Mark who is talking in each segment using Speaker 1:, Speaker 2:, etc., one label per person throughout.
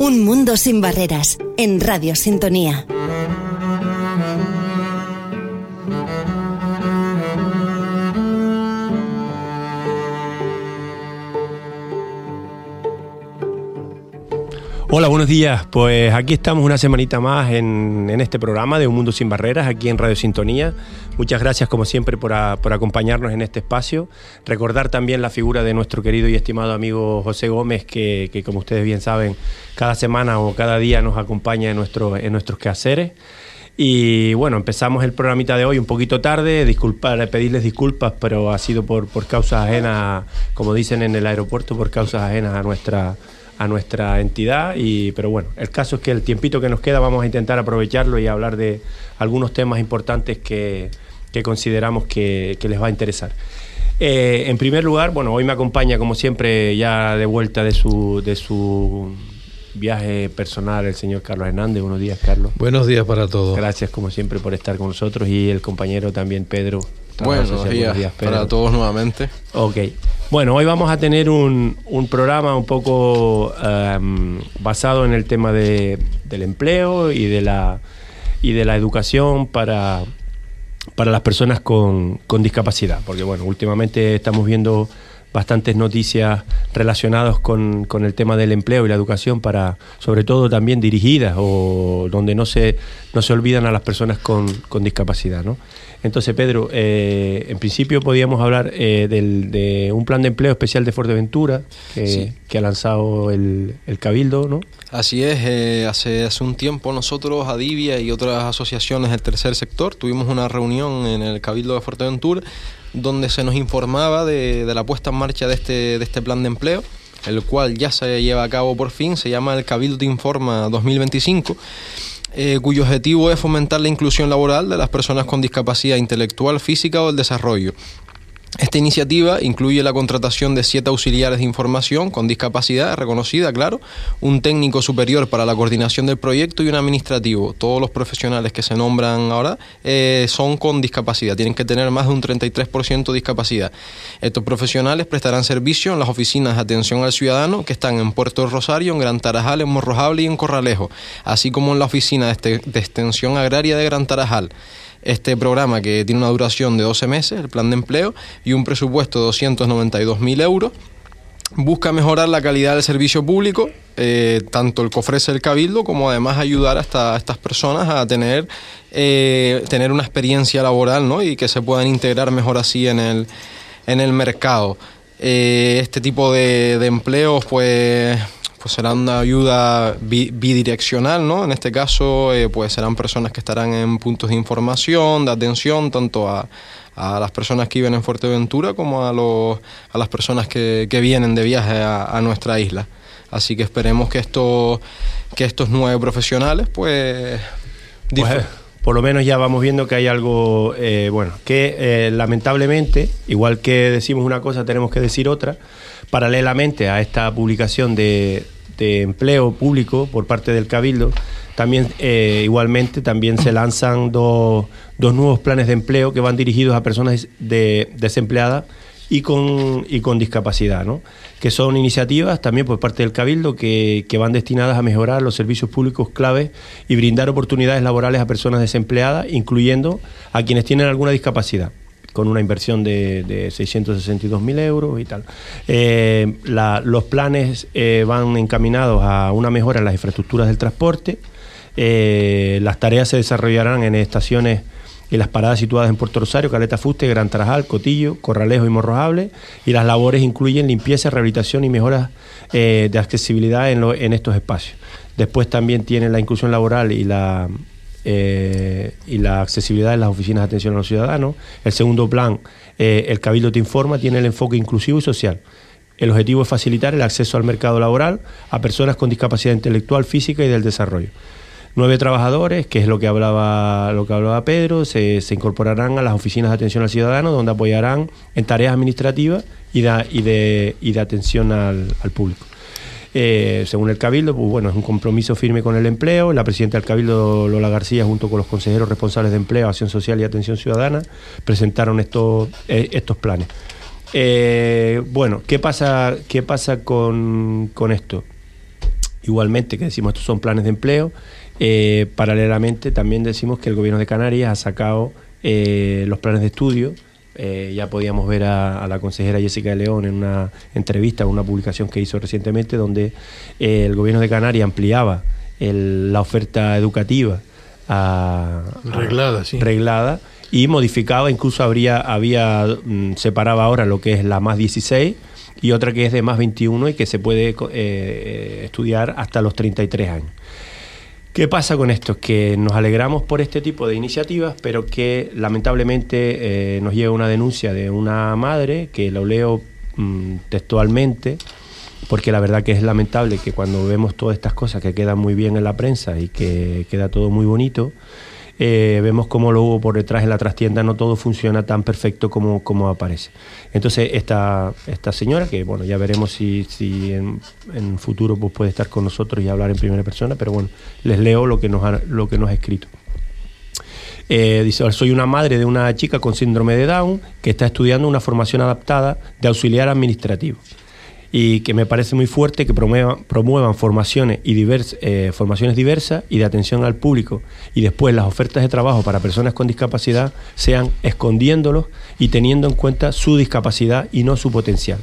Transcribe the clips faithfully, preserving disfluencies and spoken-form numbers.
Speaker 1: Un mundo sin barreras, en Radio Sintonía.
Speaker 2: Hola, buenos días. Pues aquí estamos una semanita más en, en este programa de Un Mundo Sin Barreras, aquí en Radio Sintonía. Muchas gracias, como siempre, por, a, por acompañarnos en este espacio. Recordar también la figura de nuestro querido y estimado amigo José Gómez, que, que como ustedes bien saben, cada semana o cada día nos acompaña en, nuestro, en nuestros quehaceres. Y bueno, empezamos el programita de hoy un poquito tarde, disculpar, pedirles disculpas, pero ha sido por, por causas ajenas, como dicen en el aeropuerto, por causas ajenas a nuestra... a nuestra entidad, y pero bueno, el caso es que el tiempito que nos queda vamos a intentar aprovecharlo y hablar de algunos temas importantes que, que consideramos que, que les va a interesar. Eh, en primer lugar, bueno, hoy me acompaña como siempre, ya de vuelta de su, de su viaje personal, el señor Carlos Hernández. Buenos días, Carlos.
Speaker 3: Buenos días para todos.
Speaker 2: Gracias como siempre por estar con nosotros, y el compañero también Pedro.
Speaker 3: Buenos días, buenos días para todos nuevamente.
Speaker 2: Ok. Bueno, hoy vamos a tener un, un programa un poco um, basado en el tema de, del empleo y de la, y de la educación para, para las personas con, con discapacidad. Porque bueno, últimamente estamos viendo bastantes noticias relacionadas con, con el tema del empleo y la educación, para, sobre todo también dirigidas o donde no se, no se olvidan a las personas con, con discapacidad, ¿no? Entonces, Pedro, eh, en principio podíamos hablar eh, del, de un plan de empleo especial de Fuerteventura que, sí. que ha lanzado el, el Cabildo, ¿no?
Speaker 3: Así es, eh, hace, hace un tiempo nosotros, Adivia y otras asociaciones del tercer sector, tuvimos una reunión en el Cabildo de Fuerteventura donde se nos informaba de, de la puesta en marcha de este, de este plan de empleo, el cual ya se lleva a cabo por fin. Se llama el Cabildo Te Informa dos mil veinticinco, eh, cuyo objetivo es fomentar la inclusión laboral de las personas con discapacidad intelectual, física o del desarrollo. Esta iniciativa incluye la contratación de siete auxiliares de información con discapacidad reconocida, claro, un técnico superior para la coordinación del proyecto y un administrativo. Todos los profesionales que se nombran ahora eh, son con discapacidad, tienen que tener más de un treinta y tres por ciento de discapacidad. Estos profesionales prestarán servicio en las oficinas de atención al ciudadano que están en Puerto Rosario, en Gran Tarajal, en Morrojable y en Corralejo, así como en la oficina de, este, de extensión agraria de Gran Tarajal. Este programa, que tiene una duración de doce meses, el plan de empleo, y un presupuesto de doscientos noventa y dos mil euros, busca mejorar la calidad del servicio público, eh, tanto el que ofrece el Cabildo, como además ayudar a, esta, a estas personas a tener, eh, tener una experiencia laboral, ¿no? Y que se puedan integrar mejor así en el, en el mercado. Eh, este tipo de, de empleos, pues... pues será una ayuda bidireccional, ¿no? En este caso, eh, pues serán personas que estarán en puntos de información, de atención, tanto a, a las personas que viven en Fuerteventura como a, los, a las personas que, que vienen de viaje a, a nuestra isla. Así que esperemos que, esto, que estos nueve profesionales, pues...
Speaker 2: pues por lo menos ya vamos viendo que hay algo, eh, bueno, que eh, lamentablemente, igual que decimos una cosa, tenemos que decir otra. Paralelamente a esta publicación de, de empleo público por parte del Cabildo, también eh, igualmente también se lanzan dos, dos nuevos planes de empleo que van dirigidos a personas de, desempleadas y con, y con discapacidad, ¿no? Que son iniciativas también por parte del Cabildo que, que van destinadas a mejorar los servicios públicos claves y brindar oportunidades laborales a personas desempleadas, incluyendo a quienes tienen alguna discapacidad, con una inversión de, de seiscientos sesenta y dos mil euros y tal. Eh, la, los planes eh, van encaminados a una mejora en las infraestructuras del transporte. Eh, las tareas se desarrollarán en estaciones y las paradas situadas en Puerto Rosario, Caleta Fuste, Gran Tarajal, Cotillo, Corralejo y Morrojable, y las labores incluyen limpieza, rehabilitación y mejoras eh, de accesibilidad en, lo, en estos espacios. Después también tienen la inclusión laboral y la... Eh, y la accesibilidad en las oficinas de atención a los ciudadanos. El segundo plan, eh, el Cabildo Te Informa, tiene el enfoque inclusivo y social. El objetivo es facilitar el acceso al mercado laboral a personas con discapacidad intelectual, física y del desarrollo. Nueve trabajadores, que es lo que hablaba, lo que hablaba Pedro, se, se incorporarán a las oficinas de atención al ciudadano, donde apoyarán en tareas administrativas y de, y de, y de atención al, al público. Eh, según el Cabildo, pues bueno, es un compromiso firme con el empleo. La presidenta del Cabildo, Lola García, junto con los consejeros responsables de empleo, acción social y atención ciudadana, presentaron estos, eh, estos planes. Eh, bueno, ¿qué pasa, qué pasa con, con esto? igualmente, que decimos estos son planes de empleo. Eh, paralelamente también decimos que el Gobierno de Canarias ha sacado eh, los planes de estudio. Eh, ya podíamos ver a, a la consejera Jessica de León en una entrevista, una publicación que hizo recientemente, donde eh, el Gobierno de Canarias ampliaba el, la oferta educativa a,
Speaker 4: reglada,
Speaker 2: a,
Speaker 4: sí.
Speaker 2: reglada y modificaba, incluso habría, había mmm, separaba ahora lo que es la más dieciséis y otra que es de más veintiuno y que se puede eh, estudiar hasta los treinta y tres años. ¿Qué pasa con esto? Que nos alegramos por este tipo de iniciativas, pero que lamentablemente eh, nos llega una denuncia de una madre, que lo leo mmm, textualmente, porque la verdad que es lamentable que cuando vemos todas estas cosas que quedan muy bien en la prensa y que queda todo muy bonito, eh, vemos cómo luego por detrás en la trastienda no todo funciona tan perfecto como, como aparece. Entonces esta, esta señora, que bueno, ya veremos si, si en, en futuro pues, puede estar con nosotros y hablar en primera persona, pero bueno, les leo lo que nos ha, lo que nos ha escrito. Eh, dice, soy una madre de una chica con síndrome de Down que está estudiando una formación adaptada de auxiliar administrativo, y que me parece muy fuerte que promuevan, promuevan formaciones, y divers, eh, formaciones diversas y de atención al público, y después las ofertas de trabajo para personas con discapacidad sean escondiéndolos y teniendo en cuenta su discapacidad y no su potencial.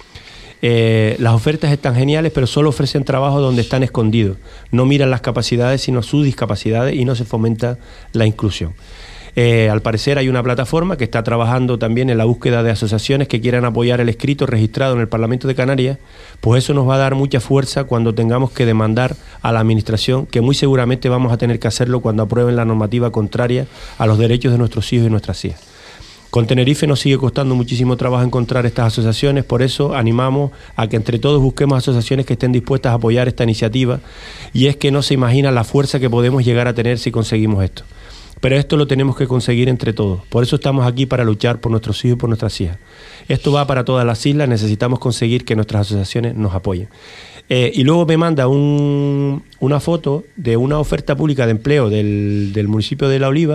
Speaker 2: Eh, las ofertas están geniales, pero solo ofrecen trabajo donde están escondidos. No miran las capacidades, sino sus discapacidades, y no se fomenta la inclusión. Eh, al parecer hay una plataforma que está trabajando también en la búsqueda de asociaciones que quieran apoyar el escrito registrado en el Parlamento de Canarias, pues eso nos va a dar mucha fuerza cuando tengamos que demandar a la Administración, que muy seguramente vamos a tener que hacerlo cuando aprueben la normativa contraria a los derechos de nuestros hijos y nuestras hijas. Con Tenerife nos sigue costando muchísimo trabajo encontrar estas asociaciones, por eso animamos a que entre todos busquemos asociaciones que estén dispuestas a apoyar esta iniciativa, y es que no se imagina la fuerza que podemos llegar a tener si conseguimos esto. Pero esto lo tenemos que conseguir entre todos. Por eso estamos aquí, para luchar por nuestros hijos y por nuestras hijas. Esto va para todas las islas, necesitamos conseguir que nuestras asociaciones nos apoyen. Eh, y luego me manda un, una foto de una oferta pública de empleo del, del municipio de La Oliva,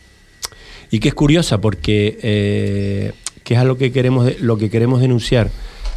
Speaker 2: y que es curiosa porque eh, que es a lo que queremos, lo que queremos denunciar.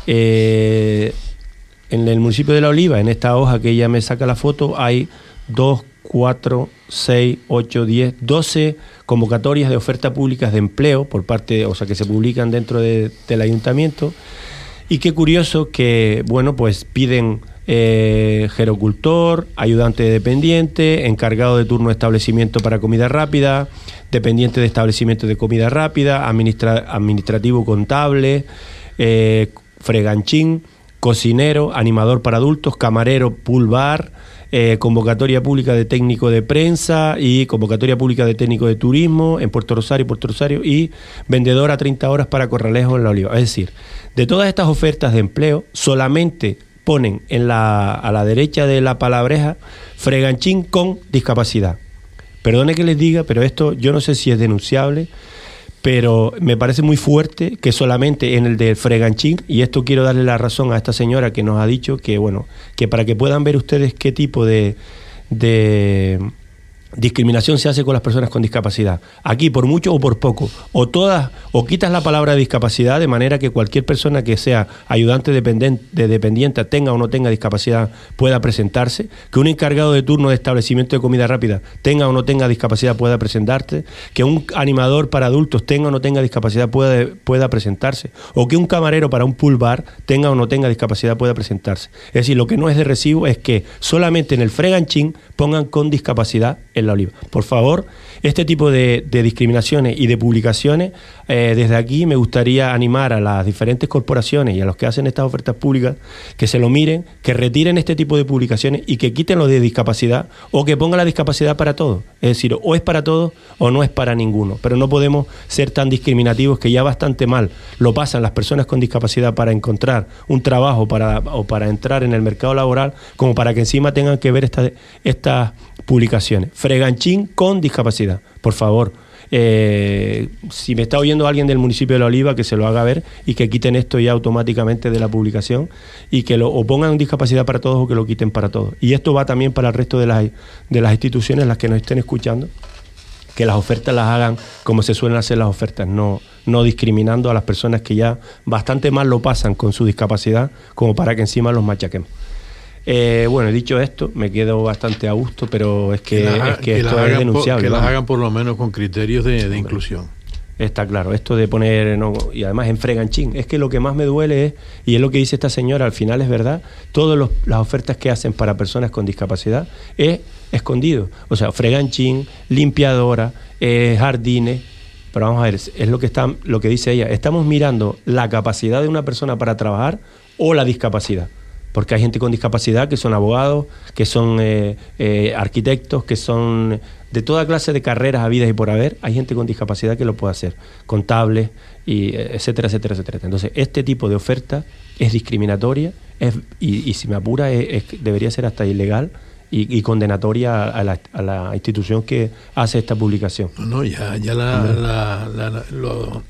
Speaker 2: Eh, en el municipio de La Oliva, en esta hoja que ella me saca la foto, hay dos, cuatro, seis, ocho, diez, doce convocatorias de ofertas públicas de empleo por parte, o sea, que se publican dentro de, del ayuntamiento. Y qué curioso que, bueno, pues piden eh, gerocultor, ayudante de dependiente, encargado de turno de establecimiento para comida rápida, dependiente de establecimiento de comida rápida, administra, administrativo contable, eh, freganchín, cocinero, animador para adultos, camarero, pool bar, Eh, convocatoria pública de técnico de prensa y convocatoria pública de técnico de turismo en Puerto Rosario, Puerto Rosario y vendedor a treinta horas para Corralejo en La Oliva. Es decir, de todas estas ofertas de empleo, solamente ponen en la, a la derecha de la palabreja freganchín con discapacidad. Perdone que les diga, pero esto yo no sé si es denunciable, pero me parece muy fuerte que solamente en el de freganchín, y esto quiero darle la razón a esta señora que nos ha dicho que, bueno, que para que puedan ver ustedes qué tipo de, de discriminación se hace con las personas con discapacidad. Aquí, por mucho o por poco, o todas, o quitas la palabra discapacidad, de manera que cualquier persona que sea ayudante dependiente, de dependiente, tenga o no tenga discapacidad, pueda presentarse, que un encargado de turno de establecimiento de comida rápida tenga o no tenga discapacidad, pueda presentarse, que un animador para adultos tenga o no tenga discapacidad, pueda, pueda presentarse, o que un camarero para un pool bar tenga o no tenga discapacidad, pueda presentarse. Es decir, lo que no es de recibo es que solamente en el freganchín pongan con discapacidad en La Oliva. Por favor, este tipo de, de discriminaciones y de publicaciones, eh, desde aquí me gustaría animar a las diferentes corporaciones y a los que hacen estas ofertas públicas que se lo miren, que retiren este tipo de publicaciones y que quiten lo de discapacidad, o que pongan la discapacidad para todos. Es decir, o es para todos o no es para ninguno. Pero no podemos ser tan discriminativos, que ya bastante mal lo pasan las personas con discapacidad para encontrar un trabajo para, o para entrar en el mercado laboral, como para que encima tengan que ver estas estas publicaciones. Freganchín con discapacidad, por favor. Eh, si me está oyendo alguien del municipio de La Oliva, que se lo haga ver y que quiten esto ya automáticamente de la publicación, y que lo o pongan discapacidad para todos o que lo quiten para todos. Y esto va también para el resto de las, de las instituciones, las que nos estén escuchando, que las ofertas las hagan como se suelen hacer las ofertas, no, no discriminando a las personas que ya bastante mal lo pasan con su discapacidad, como para que encima los machaquemos. Eh, bueno, dicho esto, me quedo bastante a gusto, pero es que,
Speaker 4: que, las,
Speaker 2: es que,
Speaker 4: que
Speaker 2: esto es denunciable.
Speaker 4: Por, que
Speaker 2: ¿no?
Speaker 4: las hagan por lo menos con criterios de, de
Speaker 2: Hombre,
Speaker 4: inclusión.
Speaker 2: Está claro, esto de poner, no, y además en freganchín, es que lo que más me duele es, y es lo que dice esta señora, al final es verdad, todas las ofertas que hacen para personas con discapacidad es escondido. O sea, freganchín, limpiadora, eh, jardines. Pero vamos a ver, es lo que está, lo que dice ella. Estamos mirando la capacidad de una persona para trabajar o la discapacidad. Porque hay gente con discapacidad que son abogados, que son eh, eh, arquitectos, que son de toda clase de carreras habidas y por haber. Hay gente con discapacidad que lo puede hacer, contables, y etcétera, etcétera, etcétera. Entonces, este tipo de oferta es discriminatoria es, y, y si me apura, es, es, debería ser hasta ilegal y, y condenatoria a la, a la institución que hace esta publicación.
Speaker 4: No, ya, ya la, la, la, la, lo,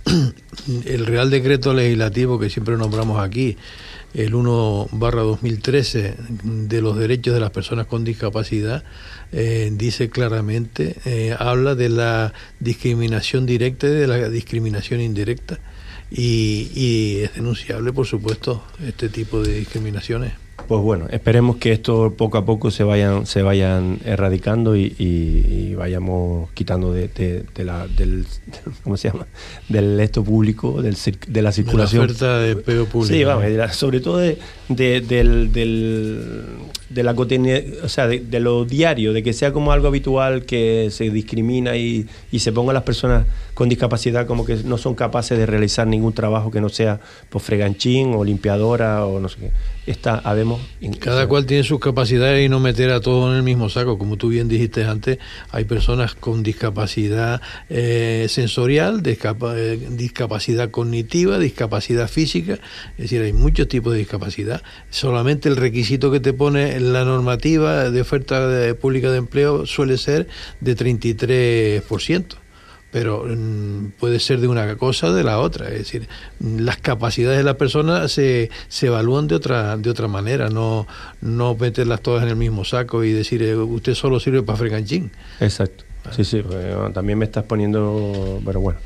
Speaker 4: el Real Decreto Legislativo que siempre nombramos aquí, el uno barra dos mil trece de los derechos de las personas con discapacidad, eh, dice claramente, eh, habla de la discriminación directa y de la discriminación indirecta, y, y es denunciable, por supuesto, este tipo de discriminaciones.
Speaker 2: Pues bueno, esperemos que esto poco a poco se vayan se vayan erradicando y, y, y vayamos quitando de, de, de la del, ¿cómo se llama? Del esto público, del de la circulación.
Speaker 4: De la oferta de empleo público.
Speaker 2: Sí, vamos, sobre todo de, de, del, del, de la cotidianidad, o sea, de, de lo diario, de que sea como algo habitual que se discrimina y, y se ponga a las personas con discapacidad como que no son capaces de realizar ningún trabajo que no sea pues freganchín o limpiadora o no sé qué. Está, habemos,
Speaker 4: Cada cual tiene sus capacidades y no meter a todos en el mismo saco. Como tú bien dijiste antes, hay personas con discapacidad eh, sensorial, discapa eh, discapacidad cognitiva, discapacidad física. Es decir, hay muchos tipos de discapacidad. Solamente el requisito que te pone en la normativa de oferta de, pública de empleo suele ser de treinta y tres por ciento. Pero mmm, puede ser de una cosa o de la otra. Es decir, las capacidades de las personas se, se evalúan de otra de otra manera, no, no meterlas todas en el mismo saco y decir, eh, usted solo sirve para freganchín.
Speaker 2: Exacto. Sí, sí, bueno, también me estás poniendo, pero bueno.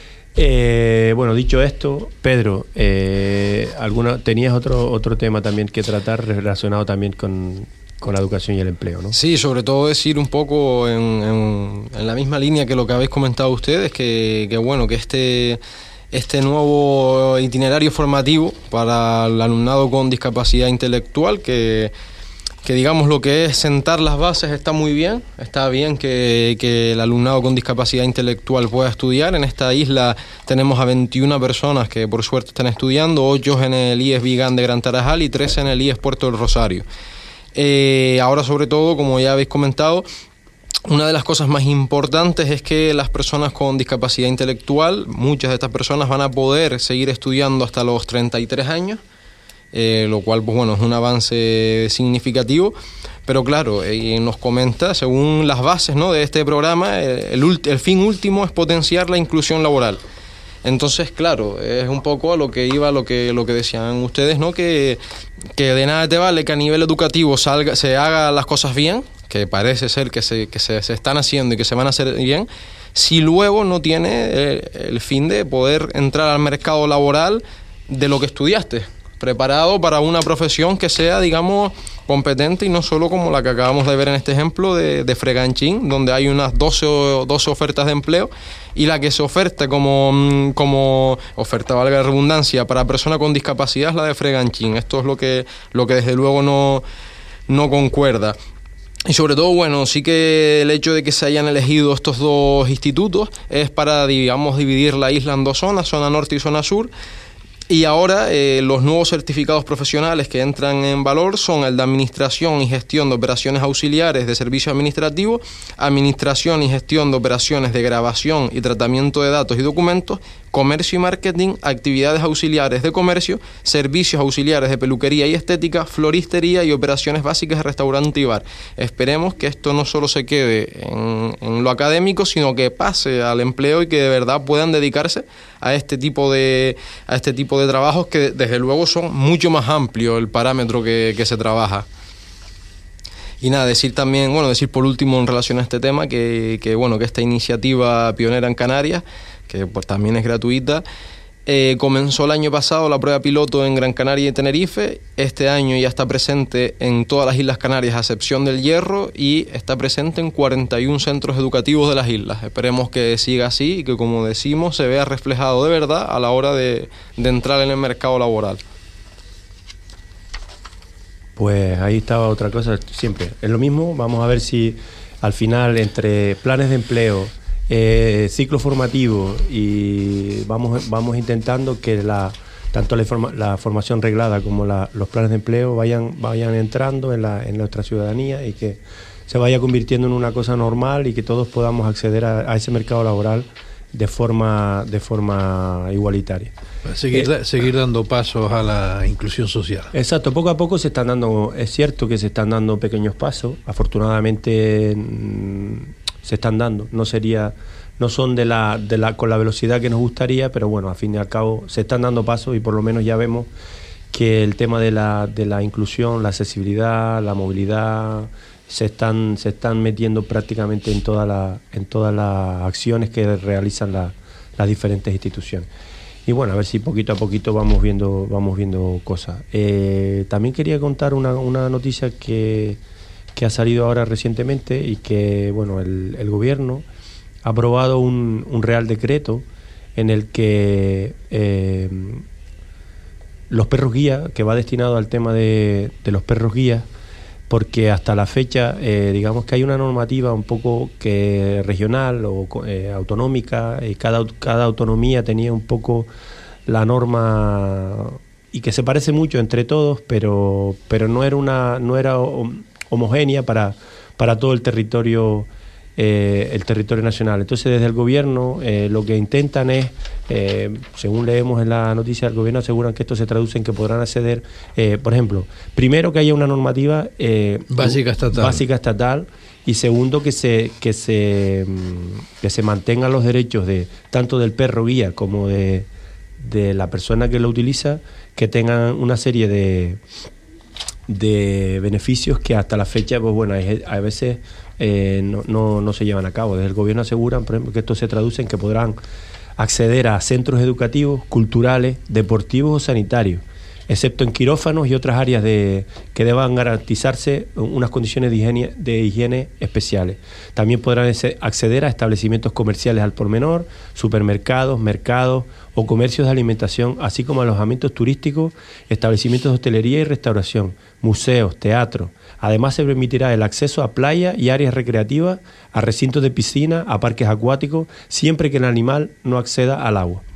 Speaker 2: Eh, bueno, dicho esto, Pedro, eh, alguna, tenías otro otro tema también que tratar relacionado también con... con la educación y el empleo, ¿no?
Speaker 3: Sí, sobre todo decir un poco en, en, en la misma línea que lo que habéis comentado ustedes, que, que bueno, que este, este nuevo itinerario formativo para el alumnado con discapacidad intelectual, que, que digamos lo que es sentar las bases está muy bien, está bien que, que el alumnado con discapacidad intelectual pueda estudiar. En esta isla tenemos a veintiuna personas que por suerte están estudiando, ocho en el I E S Vigán de Gran Tarajal y tres en el I E S Puerto del Rosario. Eh, ahora, sobre todo, como ya habéis comentado, una de las cosas más importantes es que las personas con discapacidad intelectual, muchas de estas personas van a poder seguir estudiando hasta los treinta y tres años, eh, lo cual, pues bueno, es un avance significativo. Pero claro, eh, nos comenta, según las bases, ¿no?, de este programa, el, el, el fin último es potenciar la inclusión laboral. Entonces, claro, es un poco a lo que iba, lo que lo que decían ustedes, ¿no? Que, que de nada te vale que a nivel educativo salga, se hagan las cosas bien, que parece ser que se, que se, se están haciendo y que se van a hacer bien, si luego no tiene el, el fin de poder entrar al mercado laboral de lo que estudiaste, preparado para una profesión que sea, digamos, competente y no solo como la que acabamos de ver en este ejemplo de, de freganchín, donde hay unas doce, doce ofertas de empleo y la que se oferta como, como oferta, valga la redundancia, para persona con discapacidad es la de freganchín. Esto es lo que, lo que desde luego no, no concuerda. Y sobre todo, bueno, sí que el hecho de que se hayan elegido estos dos institutos es para, digamos, dividir la isla en dos zonas, zona norte y zona sur. Y ahora eh, los nuevos certificados profesionales que entran en valor son el de Administración y Gestión de Operaciones Auxiliares de Servicio Administrativo, Administración y Gestión de Operaciones de Grabación y Tratamiento de Datos y Documentos, Comercio y Marketing, Actividades Auxiliares de Comercio, Servicios Auxiliares de Peluquería y Estética, Floristería y Operaciones Básicas de Restaurante y Bar. Esperemos que esto no solo se quede en, en lo académico, sino que pase al empleo y que de verdad puedan dedicarse a este tipo de, a este tipo de trabajos que desde luego son mucho más amplios el parámetro que, que se trabaja. Y nada, decir también, bueno, decir por último en relación a este tema que, que bueno, que esta iniciativa pionera en Canarias, que pues también es gratuita, Eh, comenzó el año pasado la prueba piloto en Gran Canaria y Tenerife. Este año ya está presente en todas las Islas Canarias, a excepción del Hierro, y está presente en cuarenta y un centros educativos de las islas. Esperemos que siga así y que, como decimos, se vea reflejado de verdad a la hora de, de entrar en el mercado laboral.
Speaker 2: Pues ahí estaba otra cosa, siempre es lo mismo. Vamos a ver si al final, entre planes de empleo, Eh, ciclo formativo, y vamos vamos intentando que la tanto la, informa, la formación reglada como la, los planes de empleo vayan vayan entrando en la en nuestra ciudadanía y que se vaya convirtiendo en una cosa normal y que todos podamos acceder a, a ese mercado laboral de forma de forma igualitaria.
Speaker 4: Seguir,
Speaker 2: eh,
Speaker 4: seguir dando pasos a la inclusión social.
Speaker 2: Exacto, poco a poco se están dando, es cierto que se están dando pequeños pasos, afortunadamente mmm, se están dando, no sería, no son de la, de la con la velocidad que nos gustaría, pero bueno, al fin y al cabo se están dando pasos y por lo menos ya vemos que el tema de la, de la inclusión, la accesibilidad, la movilidad, se están, se están metiendo prácticamente en toda la, en todas las acciones que realizan la, las diferentes instituciones. Y bueno, a ver si poquito a poquito vamos viendo, vamos viendo cosas. Eh, también quería contar una, una noticia que que ha salido ahora recientemente y que, bueno, el, el gobierno ha aprobado un, un real decreto en el que eh, los perros guía, que va destinado al tema de, de los perros guías, porque hasta la fecha, eh, digamos que hay una normativa un poco que regional o eh, autonómica, y cada, cada autonomía tenía un poco la norma y que se parece mucho entre todos, pero, pero no era una... No era, homogénea para, para todo el territorio eh, el territorio nacional. Entonces, desde el gobierno eh, lo que intentan es, eh, según leemos en la noticia, el gobierno aseguran que esto se traduce en que podrán acceder, eh, por ejemplo, primero que haya una normativa eh,
Speaker 4: básica estatal,
Speaker 2: básica estatal y segundo que se que se que se mantengan los derechos de tanto del perro guía como de, de la persona que lo utiliza, que tengan una serie de de beneficios que hasta la fecha, pues bueno, a veces eh, no, no, no se llevan a cabo. Desde el gobierno aseguran, por ejemplo, que esto se traduce en que podrán acceder a centros educativos, culturales, deportivos o sanitarios, excepto en quirófanos y otras áreas de, que deban garantizarse unas condiciones de higiene, de higiene especiales. También podrán acceder a establecimientos comerciales al por menor, supermercados, mercados o comercios de alimentación, así como alojamientos turísticos, establecimientos de hostelería y restauración, museos, teatros. Además, se permitirá el acceso a playas y áreas recreativas, a recintos de piscina, a parques acuáticos, siempre que el animal no acceda al agua.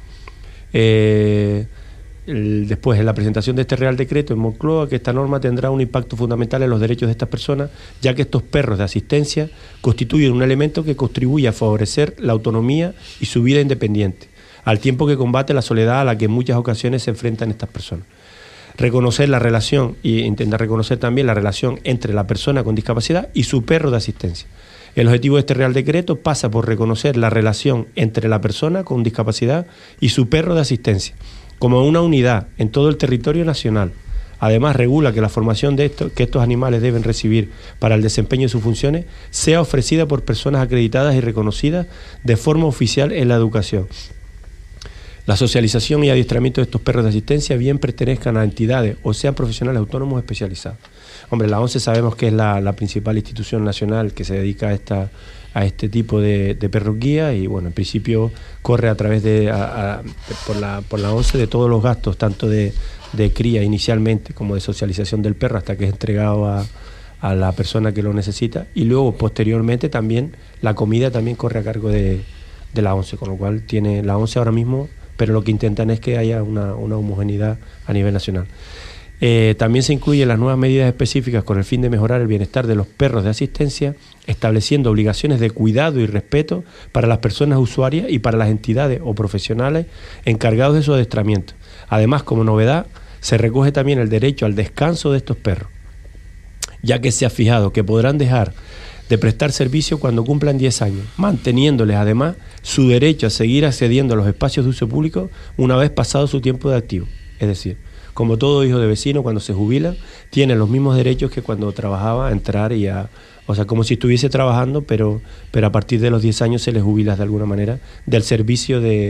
Speaker 2: Eh... Después, en la presentación de este Real Decreto en Moncloa, que esta norma tendrá un impacto fundamental en los derechos de estas personas, ya que estos perros de asistencia constituyen un elemento que contribuye a favorecer la autonomía y su vida independiente, al tiempo que combate la soledad a la que en muchas ocasiones se enfrentan estas personas. Reconocer la relación y intentar reconocer también la relación entre la persona con discapacidad y su perro de asistencia. El objetivo de este Real Decreto pasa por reconocer la relación entre la persona con discapacidad y su perro de asistencia como una unidad en todo el territorio nacional. Además, regula que la formación de esto, que estos animales deben recibir para el desempeño de sus funciones sea ofrecida por personas acreditadas y reconocidas de forma oficial en la educación. La socialización y adiestramiento de estos perros de asistencia bien pertenezcan a entidades o sean profesionales autónomos especializados. Hombre, la ONCE sabemos que es la, la principal institución nacional que se dedica a esta a este tipo de, de perros guía y bueno, en principio corre a través de a, a, por la por la ONCE de todos los gastos, tanto de, de cría inicialmente como de socialización del perro hasta que es entregado a, a la persona que lo necesita, y luego posteriormente también la comida también corre a cargo de, de la ONCE, con lo cual tiene la ONCE ahora mismo, pero lo que intentan es que haya una, una homogeneidad a nivel nacional. Eh, también se incluyen las nuevas medidas específicas con el fin de mejorar el bienestar de los perros de asistencia, estableciendo obligaciones de cuidado y respeto para las personas usuarias y para las entidades o profesionales encargados de su adiestramiento. Además, como novedad, se recoge también el derecho al descanso de estos perros, ya que se ha fijado que podrán dejar de prestar servicio cuando cumplan diez años, manteniéndoles además su derecho a seguir accediendo a los espacios de uso público una vez pasado su tiempo de activo. Es decir, como todo hijo de vecino, cuando se jubila, tiene los mismos derechos que cuando trabajaba, a entrar y a... O sea, como si estuviese trabajando, pero, pero a partir de los diez años se les jubila de alguna manera del servicio de,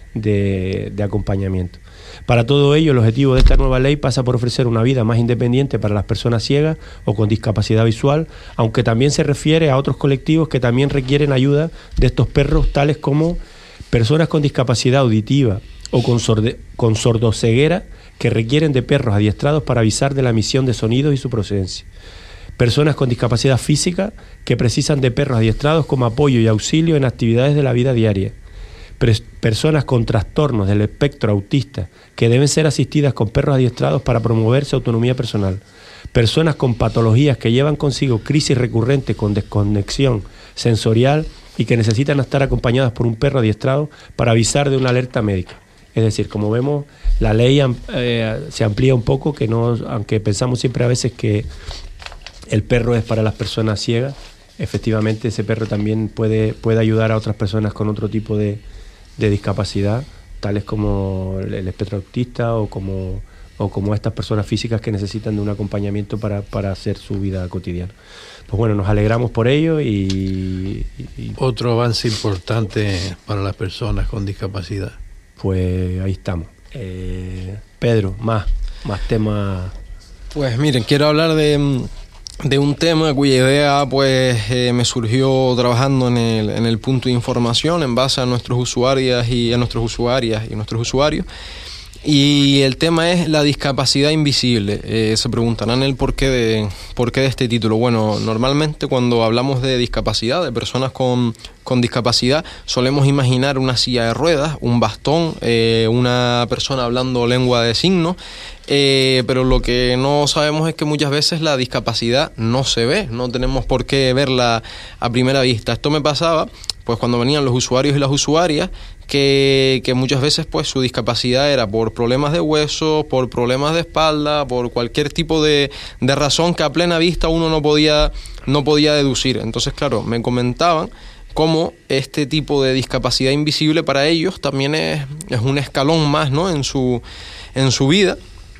Speaker 2: de, de acompañamiento. Para todo ello, el objetivo de esta nueva ley pasa por ofrecer una vida más independiente para las personas ciegas o con discapacidad visual, aunque también se refiere a otros colectivos que también requieren ayuda de estos perros, tales como personas con discapacidad auditiva o con, sorde, con sordoceguera, que requieren de perros adiestrados para avisar de la emisión de sonidos y su procedencia. Personas con discapacidad física que precisan de perros adiestrados como apoyo y auxilio en actividades de la vida diaria. Personas con trastornos del espectro autista que deben ser asistidas con perros adiestrados para promover su autonomía personal. Personas con patologías que llevan consigo crisis recurrentes con desconexión sensorial y que necesitan estar acompañadas por un perro adiestrado para avisar de una alerta médica. Es decir, como vemos, la ley eh, se amplía un poco, que no, aunque pensamos siempre a veces que el perro es para las personas ciegas, efectivamente ese perro también puede, puede ayudar a otras personas con otro tipo de, de discapacidad, tales como el, el espectro autista o como, o como estas personas físicas que necesitan de un acompañamiento para, para hacer su vida cotidiana. Pues bueno, nos alegramos por ello y, y, y...
Speaker 4: Otro avance importante para las personas con discapacidad.
Speaker 2: Pues ahí estamos. Eh, Pedro, más, más temas.
Speaker 3: Pues miren, quiero hablar de... de un tema cuya idea pues eh, me surgió trabajando en el, en el punto de información en base a nuestros usuarias y a nuestros usuarias y nuestros usuarios. Y el tema es la discapacidad invisible. Eh, se preguntarán el porqué de, porqué de este título. Bueno, normalmente cuando hablamos de discapacidad, de personas con, con discapacidad, solemos imaginar una silla de ruedas, un bastón, eh, una persona hablando lengua de signos, eh, pero lo que no sabemos es que muchas veces la discapacidad no se ve, no tenemos por qué verla a primera vista. Esto me pasaba pues cuando venían los usuarios y las usuarias, que, que muchas veces pues su discapacidad era por problemas de hueso, por problemas de espalda, por cualquier tipo de, de razón que a plena vista uno no podía, no podía deducir. Entonces, claro, me comentaban cómo este tipo de discapacidad invisible para ellos también es, es un escalón más, ¿no?, en su, en su vida.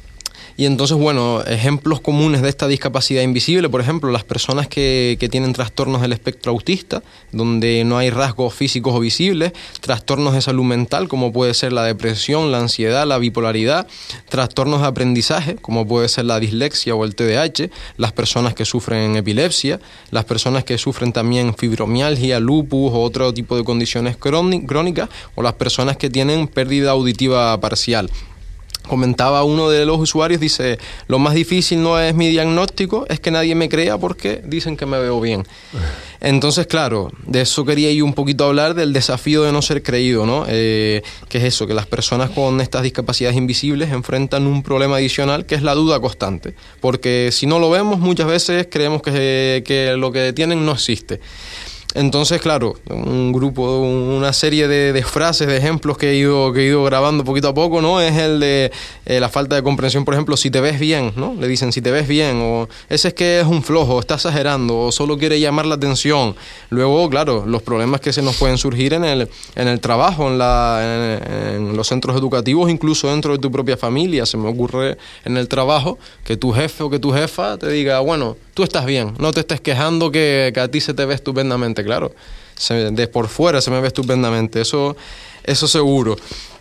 Speaker 3: Y entonces, bueno, ejemplos comunes de esta discapacidad invisible, por ejemplo, las personas que, que tienen trastornos del espectro autista, donde no hay rasgos físicos o visibles, trastornos de salud mental, como puede ser la depresión, la ansiedad, la bipolaridad, trastornos de aprendizaje, como puede ser la dislexia o el T D A H, las personas que sufren epilepsia, las personas que sufren también fibromialgia, lupus o otro tipo de condiciones crónicas, o las personas que tienen pérdida auditiva parcial. Comentaba uno de los usuarios, dice, lo más difícil no es mi diagnóstico, es que nadie me crea porque dicen que me veo bien. Entonces, claro, de eso quería yo un poquito hablar, del desafío de no ser creído, ¿no? Eh, que es eso, que las personas con estas discapacidades invisibles enfrentan un problema adicional que es la duda constante, porque si no lo vemos muchas veces creemos que, que lo que tienen no existe. Entonces, claro, un grupo, una serie de, de frases, de ejemplos que he ido que he ido grabando poquito a poco, ¿no? Es el de eh, la falta de comprensión, por ejemplo, si te ves bien, ¿no? Le dicen si te ves bien, o ese es que es un flojo, está exagerando, o solo quiere llamar la atención. Luego, claro, los problemas que se nos pueden surgir en el en el trabajo, en la en, en los centros educativos, incluso dentro de tu propia familia. Se me ocurre en el trabajo que tu jefe o que tu jefa te diga, bueno, tú estás bien, no te estés quejando que, que a ti se te ve estupendamente. Claro, se, de por fuera se me ve estupendamente, eso, eso seguro.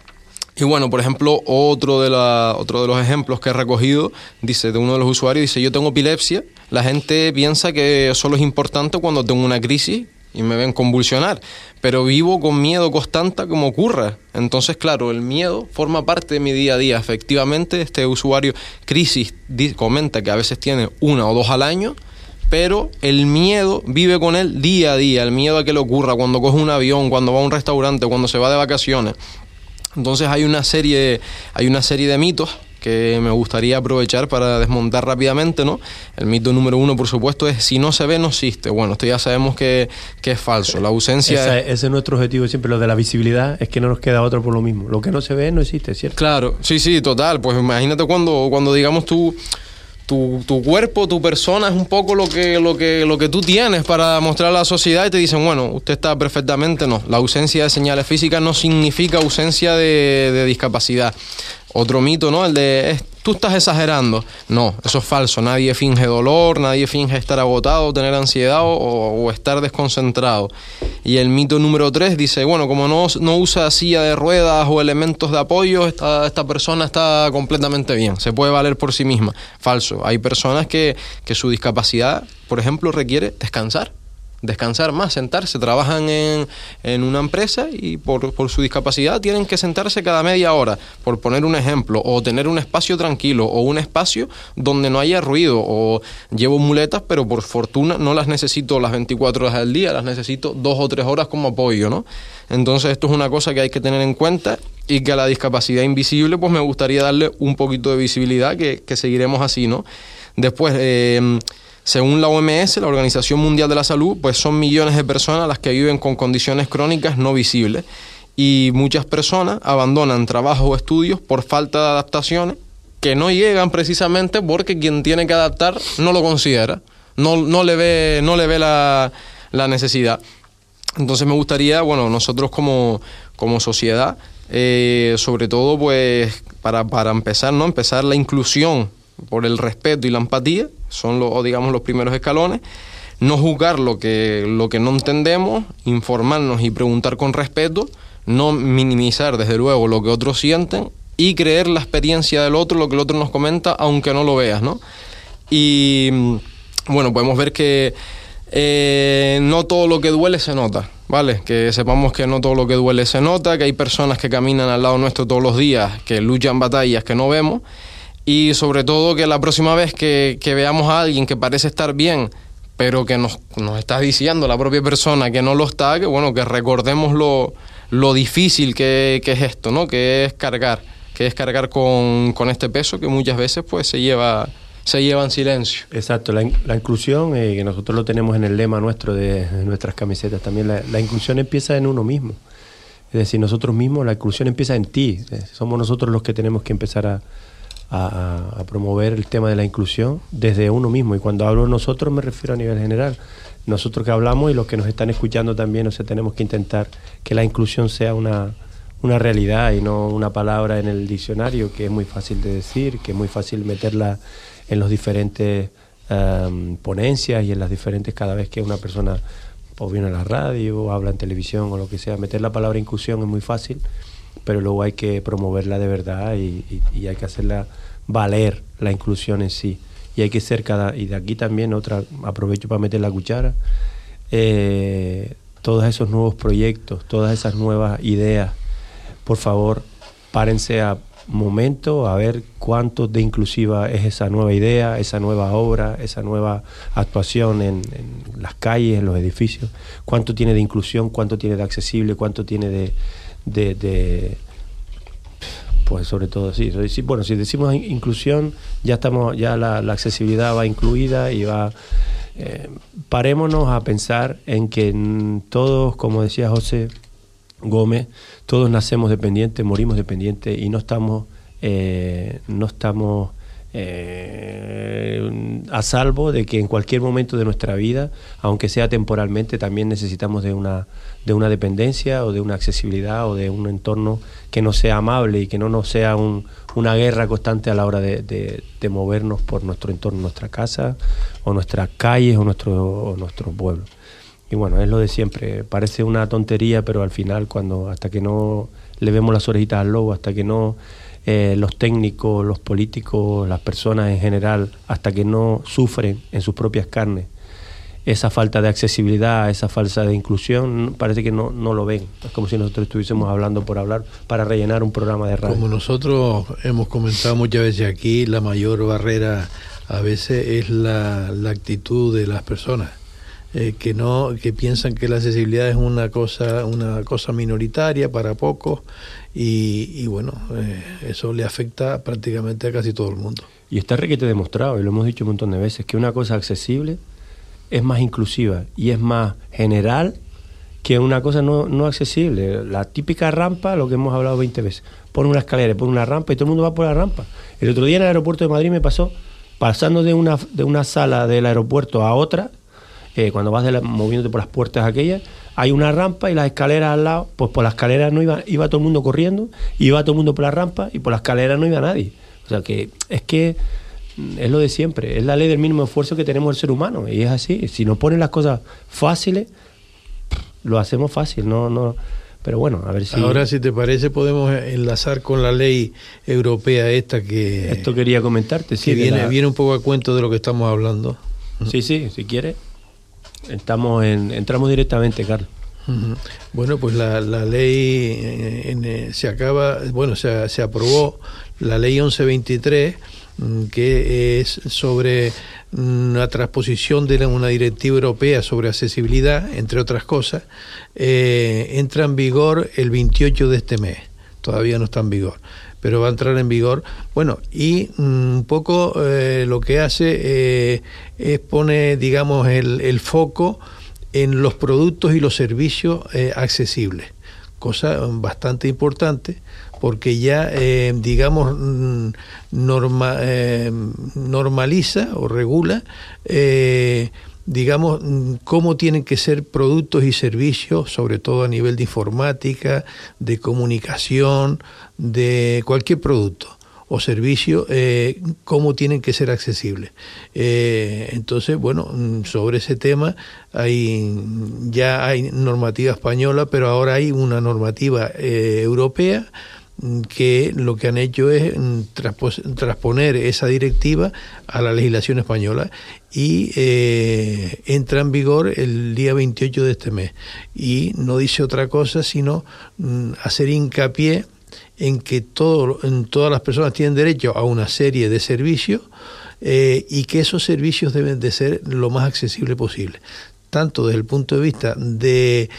Speaker 3: Y bueno, por ejemplo, otro de, la, otro de los ejemplos que he recogido, dice, de uno de los usuarios, dice, yo tengo epilepsia, la gente piensa que solo es importante cuando tengo una crisis y me ven convulsionar, pero vivo con miedo constante como ocurra. Entonces, claro, el miedo forma parte de mi día a día. Efectivamente, este usuario crisis comenta que a veces tiene una o dos al año, pero el miedo vive con él día a día, el miedo a que le ocurra cuando coge un avión, cuando va a un restaurante, cuando se va de vacaciones. Entonces hay una serie, hay una serie de mitos que me gustaría aprovechar para desmontar rápidamente, ¿no? El mito número uno, por supuesto, es si no se ve, no existe. Bueno, esto ya sabemos que, que es falso. La ausencia...
Speaker 2: Esa, ese es nuestro objetivo siempre, lo de la visibilidad, es que no nos queda otro por lo mismo. Lo que no se ve, no existe, ¿cierto?
Speaker 3: Claro, sí, sí, total. Pues imagínate cuando, cuando digamos tú... Tu, tu cuerpo, tu persona es un poco lo que, lo, que, lo que tú tienes para mostrar a la sociedad y te dicen, bueno, usted está perfectamente. No, la ausencia de señales físicas no significa ausencia de, de discapacidad. Otro mito, ¿no? El de, es, tú estás exagerando. No, eso es falso. Nadie finge dolor, nadie finge estar agotado, tener ansiedad o, o estar desconcentrado. Y el mito número tres dice, bueno, como no, no usa silla de ruedas o elementos de apoyo, esta, esta persona está completamente bien, se puede valer por sí misma. Falso. Hay personas que, que su discapacidad, por ejemplo, requiere descansar. Descansar más, sentarse, trabajan en, en una empresa y por, por su discapacidad tienen que sentarse cada media hora, por poner un ejemplo, o tener un espacio tranquilo o un espacio donde no haya ruido, o llevo muletas pero por fortuna no las necesito las veinticuatro horas del día, las necesito dos o tres horas como apoyo, ¿no? Entonces esto es una cosa que hay que tener en cuenta y que a la discapacidad invisible pues me gustaría darle un poquito de visibilidad, que, que seguiremos así, ¿no? Después, eh, según la O M S, la Organización Mundial de la Salud, pues son millones de personas las que viven con condiciones crónicas no visibles y muchas personas abandonan trabajos o estudios por falta de adaptaciones que no llegan precisamente porque quien tiene que adaptar no lo considera, no, no le ve, no le ve la, la necesidad. Entonces me gustaría, bueno, nosotros como, como sociedad, eh, sobre todo pues para, para empezar, ¿no? Empezar la inclusión por el respeto y la empatía, son los, digamos, los primeros escalones. No juzgar lo que, lo que no entendemos, informarnos y preguntar con respeto, no minimizar desde luego lo que otros sienten y creer la experiencia del otro, lo que el otro nos comenta, aunque no lo veas, ¿no? Y bueno, podemos ver que eh, no todo lo que duele se nota, ¿vale? Que sepamos que no todo lo que duele se nota, que hay personas que caminan al lado nuestro todos los días, que luchan batallas que no vemos. Y sobre todo que la próxima vez que, que veamos a alguien que parece estar bien, pero que nos, nos está diciendo la propia persona que no lo está, que bueno, que recordemos lo, lo difícil que, que es esto, ¿no? Que es cargar, que es cargar con, con este peso que muchas veces pues se lleva, se lleva en silencio.
Speaker 2: Exacto, la, la inclusión, eh, que nosotros lo tenemos en el lema nuestro de, de nuestras camisetas también, la, la inclusión empieza en uno mismo. Es decir, nosotros mismos, la inclusión empieza en ti. Eh, somos nosotros los que tenemos que empezar a A, a promover el tema de la inclusión desde uno mismo, y cuando hablo nosotros me refiero a nivel general, nosotros que hablamos y los que nos están escuchando también. O sea, tenemos que intentar que la inclusión sea una, una realidad y no una palabra en el diccionario, que es muy fácil de decir, que es muy fácil meterla en los diferentes um, ponencias y en las diferentes, cada vez que una persona o viene a la radio o habla en televisión o lo que sea, meter la palabra inclusión es muy fácil, pero luego hay que promoverla de verdad y, y, y hay que hacerla valer, la inclusión en sí. Y hay que ser cada... Y de aquí también otra, aprovecho para meter la cuchara, eh, todos esos nuevos proyectos, todas esas nuevas ideas, por favor, párense a momento a ver cuánto de inclusiva es esa nueva idea, esa nueva obra, esa nueva actuación en, en las calles, en los edificios, cuánto tiene de inclusión, cuánto tiene de accesible, cuánto tiene de... De, de pues sobre todo sí, bueno, si decimos inclusión ya estamos, ya la, la accesibilidad va incluida y va, eh, parémonos a pensar en que todos, como decía José Gómez, todos nacemos dependientes, morimos dependientes y no estamos eh, no estamos Eh, a salvo de que en cualquier momento de nuestra vida, aunque sea temporalmente, también necesitamos de una, de una dependencia o de una accesibilidad o de un entorno que nos sea amable y que no nos sea un, una guerra constante a la hora de, de, de movernos por nuestro entorno, nuestra casa o nuestras calles o nuestro, o nuestro pueblo. Y bueno, es lo de siempre, parece una tontería, pero al final, cuando hasta que no le vemos las orejitas al lobo, hasta que no Eh, los técnicos, los políticos, las personas en general, hasta que no sufren en sus propias carnes esa falta de accesibilidad, esa falta de inclusión, parece que no, no lo ven. Es como si nosotros estuviésemos hablando por hablar para rellenar un programa de radio.
Speaker 4: Como nosotros hemos comentado muchas veces aquí, la mayor barrera a veces es la, la actitud de las personas. Eh, que no que piensan que la accesibilidad es una cosa una cosa minoritaria para pocos y, y bueno, eh, eso le afecta prácticamente a casi todo el mundo.
Speaker 2: Y está requete demostrado, y lo hemos dicho un montón de veces, que una cosa accesible es más inclusiva y es más general que una cosa no, no accesible. La típica rampa, lo que hemos hablado veinte veces, pone una escalera, pone una rampa y todo el mundo va por la rampa. El otro día en el aeropuerto de Madrid me pasó, pasando de una, de una sala del aeropuerto a otra, Eh, cuando vas de la, moviéndote por las puertas aquellas, hay una rampa y las escaleras al lado, pues por las escaleras no iba, iba todo el mundo corriendo, iba todo el mundo por la rampa y por las escaleras no iba nadie. O sea que es que es lo de siempre, es la ley del mínimo esfuerzo que tenemos el ser humano, y es así. Si nos ponen las cosas fáciles, lo hacemos fácil, no, no. Pero bueno, a ver si...
Speaker 4: Ahora, si te parece, podemos enlazar con la ley europea esta que...
Speaker 2: Esto quería comentarte, sí.
Speaker 4: Que viene,
Speaker 2: la...
Speaker 4: viene un poco a cuento de lo que estamos hablando.
Speaker 2: Sí, sí, si quieres. Estamos en, entramos directamente, Carlos.
Speaker 4: Uh-huh. Bueno, pues la, la ley en, en, se acaba, bueno, se, se aprobó la ley once veintitrés, que es sobre una transposición de una directiva europea sobre accesibilidad, entre otras cosas. Eh, entra en vigor el veintiocho de este mes, todavía no está en vigor, pero va a entrar en vigor. Bueno, y un poco eh, lo que hace eh, es pone, digamos, el, el foco en los productos y los servicios eh, accesibles, cosa bastante importante, porque ya, eh, digamos, norma, eh, normaliza o regula, eh, digamos, cómo tienen que ser productos y servicios, sobre todo a nivel de informática, de comunicación, de cualquier producto o servicio, eh, cómo tienen que ser accesibles. Eh, entonces, bueno, sobre ese tema hay ya hay normativa española, pero ahora hay una normativa eh, europea, que lo que han hecho es transpos, transponer esa directiva a la legislación española, y eh, entra en vigor el día veintiocho de este mes, y no dice otra cosa sino mm, hacer hincapié en que todo, en todas las personas tienen derecho a una serie de servicios, eh, y que esos servicios deben de ser lo más accesible posible, tanto desde el punto de vista de,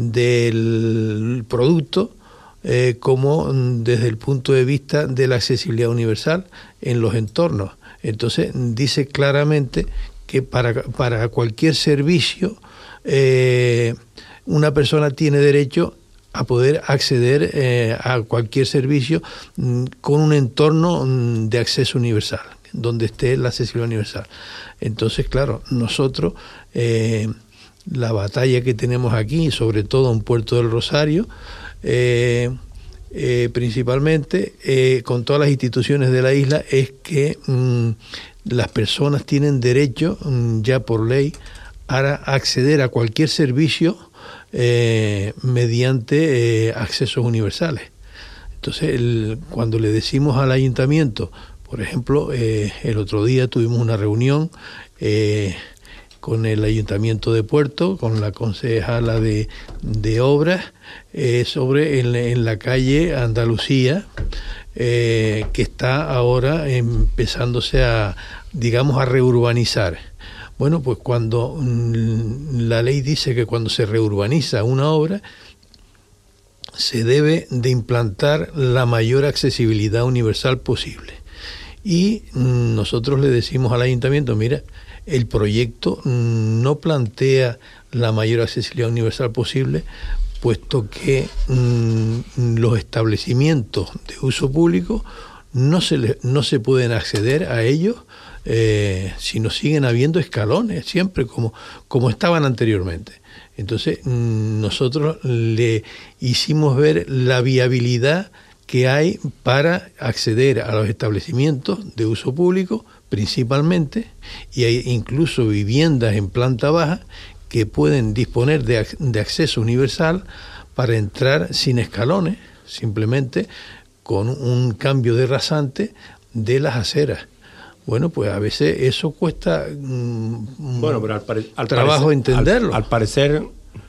Speaker 4: del producto, Eh, como desde el punto de vista de la accesibilidad universal en los entornos. Entonces dice claramente que para, para cualquier servicio eh, una persona tiene derecho a poder acceder eh, a cualquier servicio mm, con un entorno mm, de acceso universal, donde esté la accesibilidad universal. Entonces, claro, nosotros eh, la batalla que tenemos aquí, sobre todo en Puerto del Rosario, Eh, eh, principalmente eh, con todas las instituciones de la isla, es que mm, las personas tienen derecho mm, ya por ley a acceder a cualquier servicio eh, mediante eh, accesos universales. Entonces, el, cuando le decimos al ayuntamiento, por ejemplo, eh, el otro día tuvimos una reunión eh, con el Ayuntamiento de Puerto, con la concejala de, de Obras, eh, sobre en, en la calle Andalucía, eh, que está ahora empezándose a, digamos, a reurbanizar. Bueno, pues cuando mm, la ley dice que cuando se reurbaniza una obra, se debe de implantar la mayor accesibilidad universal posible. Y mm, nosotros le decimos al ayuntamiento, mira, el proyecto no plantea la mayor accesibilidad universal posible, puesto que mmm, los establecimientos de uso público no se, le, no se pueden acceder a ellos, eh, sino siguen habiendo escalones, siempre como, como estaban anteriormente. Entonces, mmm, nosotros le hicimos ver la viabilidad que hay para acceder a los establecimientos de uso público, principalmente, y hay incluso viviendas en planta baja que pueden disponer de, de acceso universal para entrar sin escalones, simplemente con un cambio de rasante de las aceras. Bueno, pues a veces eso cuesta mm,
Speaker 2: bueno, pero al pare, al
Speaker 4: trabajo
Speaker 2: parecer,
Speaker 4: entenderlo.
Speaker 2: Al, al parecer,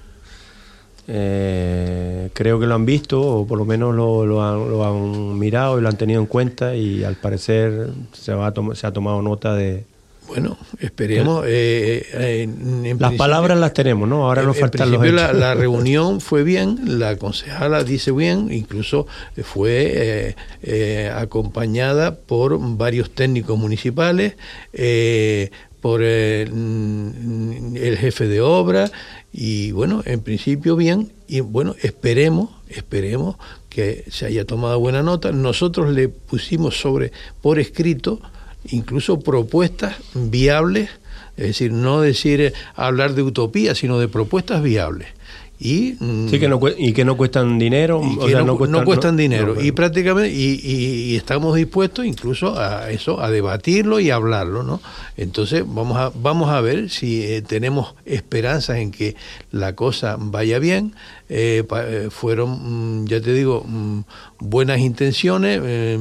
Speaker 2: eh, creo que lo han visto, o por lo menos lo, lo, han, lo han mirado y lo han tenido en cuenta, y al parecer se, va a tom- se ha tomado nota de...
Speaker 4: Bueno, esperemos. Eh, eh, en
Speaker 2: las palabras las tenemos, ¿no? Ahora nos faltan los hechos.
Speaker 4: La, la reunión fue bien, la concejala dice bien, incluso fue eh, eh, acompañada por varios técnicos municipales, eh, por el, el jefe de obra, y bueno, en principio bien, y bueno, esperemos, esperemos que se haya tomado buena nota. Nosotros le pusimos sobre por escrito incluso propuestas viables, es decir, no decir hablar de utopía, sino de propuestas viables, y
Speaker 2: sí que no y que no cuestan dinero,
Speaker 4: y
Speaker 2: o
Speaker 4: que
Speaker 2: sea,
Speaker 4: no,
Speaker 2: no, cuestan,
Speaker 4: no cuestan
Speaker 2: no,
Speaker 4: dinero
Speaker 2: no,
Speaker 4: y prácticamente y, y, y estamos dispuestos incluso a eso, a debatirlo y a hablarlo, ¿no? Entonces vamos a vamos a ver si eh, tenemos esperanzas en que la cosa vaya bien. Eh, pa, eh, fueron, ya te digo, buenas intenciones, eh,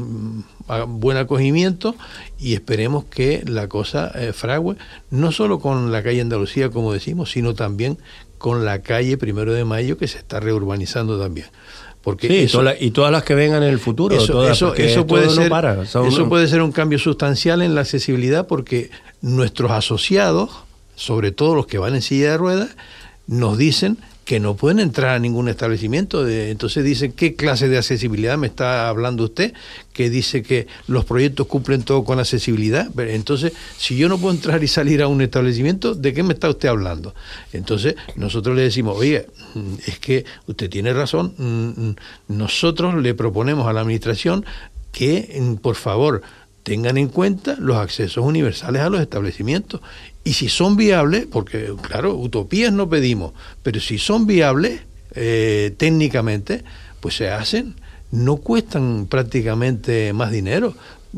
Speaker 4: buen acogimiento, y esperemos que la cosa eh, frague, no solo con la calle Andalucía, como decimos, sino también con la calle Primero de Mayo, que se está reurbanizando también. Porque
Speaker 2: sí,
Speaker 4: eso,
Speaker 2: toda la, y todas las que vengan en el futuro,
Speaker 4: eso,
Speaker 2: todas,
Speaker 4: eso, eso puede
Speaker 2: no
Speaker 4: ser,
Speaker 2: para,
Speaker 4: eso
Speaker 2: no.
Speaker 4: puede ser un cambio sustancial en la accesibilidad, porque nuestros asociados, sobre todo los que van en silla de ruedas, nos dicen que no pueden entrar a ningún establecimiento. De, entonces dicen, ¿qué clase de accesibilidad me está hablando usted? Que dice que los proyectos cumplen todo con accesibilidad. Entonces, si yo no puedo entrar y salir a un establecimiento, ¿de qué me está usted hablando? Entonces, nosotros le decimos, oye, es que usted tiene razón, nosotros le proponemos a la administración que, por favor, tengan en cuenta los accesos universales a los establecimientos. Y si son viables, porque claro, utopías no pedimos, pero si son viables eh, técnicamente, pues se hacen, no cuestan prácticamente más dinero,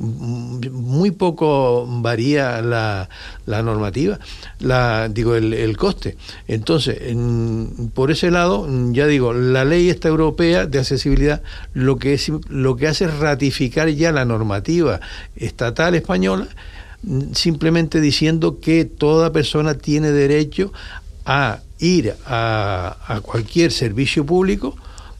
Speaker 4: muy poco varía la, la normativa, la digo el, el coste. Entonces, en, por ese lado, ya digo, la ley esta europea de accesibilidad lo que es, lo que hace es ratificar ya la normativa estatal española, simplemente diciendo que toda persona tiene derecho a ir a, a cualquier servicio público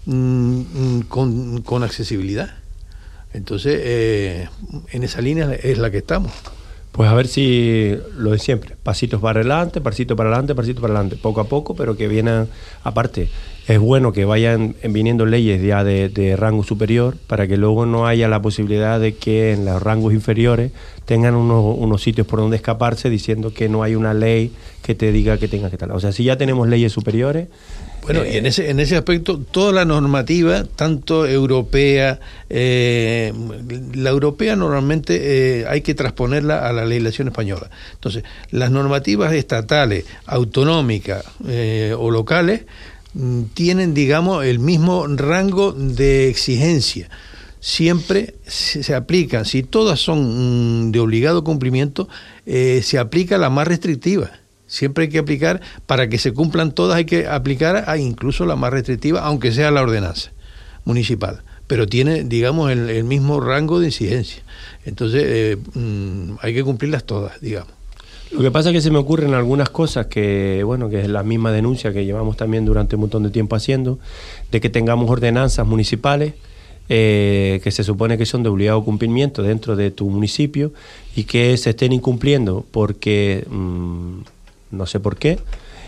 Speaker 4: mmm, con, con accesibilidad. Entonces, eh, en esa línea es la que estamos.
Speaker 2: Pues a ver si, lo de siempre, pasitos para adelante, pasito para adelante, pasito para adelante, poco a poco, pero que vienen, aparte, es bueno que vayan viniendo leyes ya de, de rango superior, para que luego no haya la posibilidad de que en los rangos inferiores tengan unos, unos sitios por donde escaparse diciendo que no hay una ley que te diga que tengas que estar. O sea, si ya tenemos leyes superiores...
Speaker 4: Bueno, y en ese en ese aspecto, toda la normativa, tanto europea, eh, la europea normalmente eh, hay que transponerla a la legislación española. Entonces, las normativas estatales, autonómicas eh, o locales m, tienen, digamos, el mismo rango de exigencia. Siempre se, se aplican, si todas son m, de obligado cumplimiento, eh, se aplica la más restrictiva. Siempre hay que aplicar, para que se cumplan todas, hay que aplicar a incluso la más restrictiva, aunque sea la ordenanza municipal. Pero tiene, digamos, el, el mismo rango de exigencia. Entonces, eh, mmm, hay que cumplirlas todas, digamos.
Speaker 2: Lo que pasa es que se me ocurren algunas cosas que, bueno, que es la misma denuncia que llevamos también durante un montón de tiempo haciendo, de que tengamos ordenanzas municipales, Eh, que se supone que son de obligado cumplimiento dentro de tu municipio y que se estén incumpliendo porque... Mmm, no sé por qué,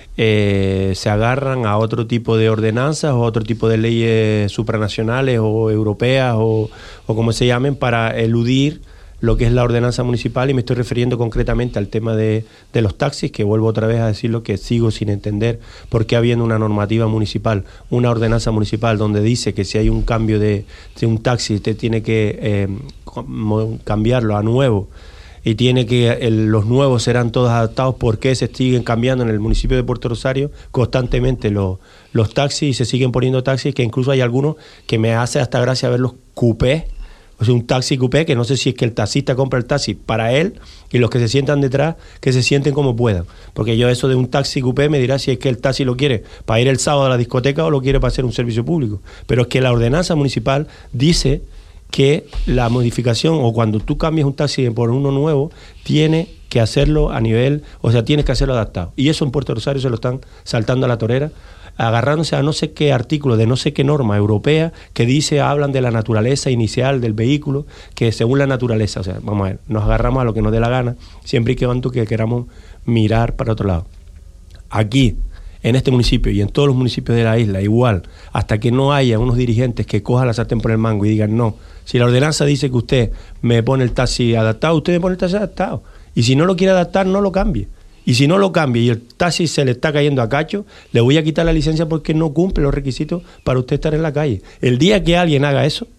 Speaker 2: eh, se agarran a otro tipo de ordenanzas o otro tipo de leyes supranacionales o europeas o, o como se llamen, para eludir lo que es la ordenanza municipal, y me estoy refiriendo concretamente al tema de, de los taxis, que vuelvo otra vez a decirlo, que sigo sin entender por qué, habiendo una normativa municipal, una ordenanza municipal donde dice que si hay un cambio de, de un taxi, usted tiene que eh, cambiarlo a nuevo, y tiene que el, los nuevos serán todos adaptados. ¿Por qué se siguen cambiando en el municipio de Puerto Rosario constantemente los, los taxis y se siguen poniendo taxis, que incluso hay algunos que me hace hasta gracia ver los coupés, o sea, un taxi coupé, que no sé si es que el taxista compra el taxi para él y los que se sientan detrás que se sienten como puedan, porque yo eso de un taxi coupé me dirá si es que el taxi lo quiere para ir el sábado a la discoteca o lo quiere para hacer un servicio público, pero es que la ordenanza municipal dice que la modificación, o cuando tú cambias un taxi por uno nuevo, tiene que hacerlo a nivel, o sea, tienes que hacerlo adaptado. Y eso en Puerto Rosario se lo están saltando a la torera, agarrándose a no sé qué artículo de no sé qué norma europea que dice, hablan de la naturaleza inicial del vehículo, que según la naturaleza, o sea, vamos a ver, nos agarramos a lo que nos dé la gana, siempre y cuando que queramos mirar para otro lado. Aquí, en este municipio y en todos los municipios de la isla, igual, hasta que no haya unos dirigentes que cojan la sartén por el mango y digan, no, si la ordenanza dice que usted me pone el taxi adaptado, usted me pone el taxi adaptado. Y si no lo quiere adaptar, no lo cambie. Y si no lo cambia y el taxi se le está cayendo a cacho, le voy a quitar la licencia porque no cumple los requisitos para usted estar en la calle. El día que alguien haga eso,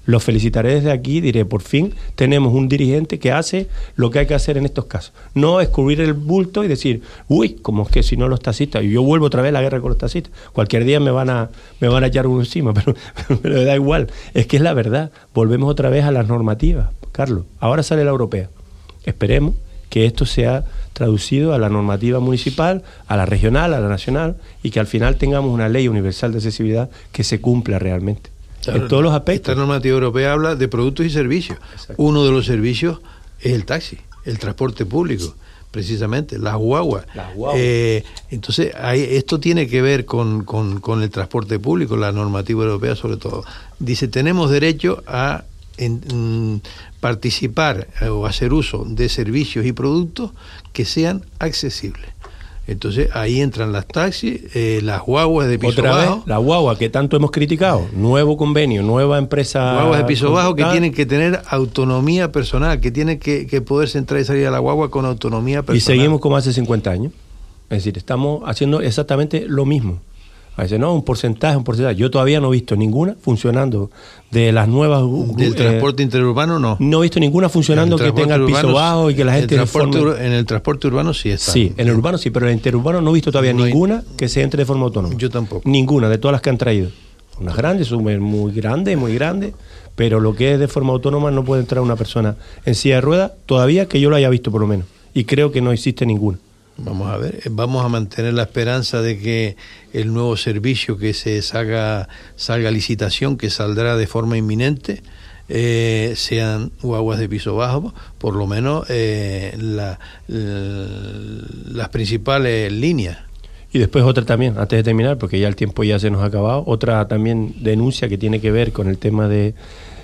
Speaker 2: Los felicitaré desde aquí, diré, por fin tenemos un dirigente que hace lo que hay que hacer en estos casos. No es cubrir el bulto y decir, uy, como es que si no los taxistas, y yo vuelvo otra vez a la guerra con los taxistas. Cualquier día me van a me van a echar uno encima, pero, pero da igual. Es que es la verdad. Volvemos otra vez a las normativas, Carlos. Ahora sale la europea. Esperemos que esto sea traducido a la normativa municipal, a la regional, a la nacional, y que al final tengamos una ley universal de accesibilidad que se cumpla realmente. Claro, en todos los aspectos.
Speaker 4: Esta normativa europea habla de productos y servicios. Exacto. Uno de los servicios es el taxi, el transporte público, precisamente, las guaguas. Las guaguas. Eh, entonces, hay, esto tiene que ver con, con, con el transporte público, la normativa europea sobre todo. Dice, tenemos derecho a en, en, participar o hacer uso de servicios y productos que sean accesibles. Entonces ahí entran las taxis, eh, las guaguas de piso
Speaker 2: Otra
Speaker 4: bajo.
Speaker 2: Vez, la guagua que tanto hemos criticado, nuevo convenio, nueva empresa.
Speaker 4: Guaguas de piso bajo que tienen que tener autonomía personal, que tienen que, que poderse entrar y salir a la guagua con autonomía personal.
Speaker 2: Y seguimos como hace cincuenta años. Es decir, estamos haciendo exactamente lo mismo. A veces no, un porcentaje, un porcentaje. Yo todavía no he visto ninguna funcionando de las nuevas.
Speaker 4: ¿Del eh, transporte interurbano no?
Speaker 2: No he visto ninguna funcionando que tenga el piso bajo y que la gente.
Speaker 4: El transporte, forma... En el transporte urbano sí está.
Speaker 2: Sí, en el urbano sí, pero en el interurbano no he visto todavía no ninguna hay... que se entre de forma autónoma.
Speaker 4: Yo tampoco.
Speaker 2: Ninguna, de todas las que han traído. Unas grandes, son muy grandes, muy grandes, pero lo que es de forma autónoma no puede entrar una persona en silla de ruedas todavía que yo lo haya visto por lo menos. Y creo que no existe ninguna.
Speaker 4: Vamos a ver, vamos a mantener la esperanza de que el nuevo servicio que se salga, salga a licitación, que saldrá de forma inminente, eh, sean guaguas de piso bajo, por lo menos eh, la, la, las principales líneas.
Speaker 2: Y después otra también, antes de terminar, porque ya el tiempo ya se nos ha acabado, otra también denuncia que tiene que ver con el tema de